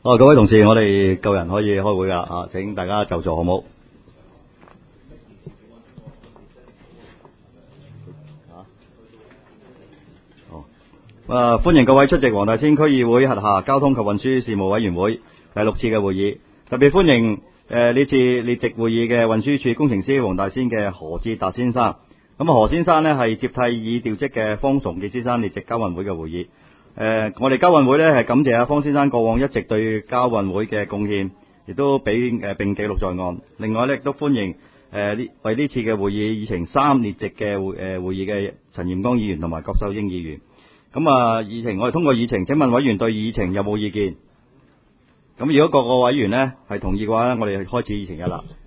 各位同事，我哋夠人可以開會㗎，請大家就座好唔好？歡迎各位出席黃大仙區議會轄下交通及運輸事務委員會第6次嘅會議。特別歡迎呢次列席會議嘅運輸署工程師黃大仙嘅何志達先生。咁何先生呢係接替已調職嘅方崇傑先生列席交運會嘅會議。我哋交運會呢係感謝方先生過往一直對交運會嘅貢獻，亦都並記錄在案。另外呢亦都歡迎為呢次嘅會議議程3列席嘅會議嘅陳炎光議員同埋郭秀英議員。咁議程我哋通過議程，請問委員對議程有冇意見？咁如果各個委員呢係同意嘅話呢，我哋開始議程1啦。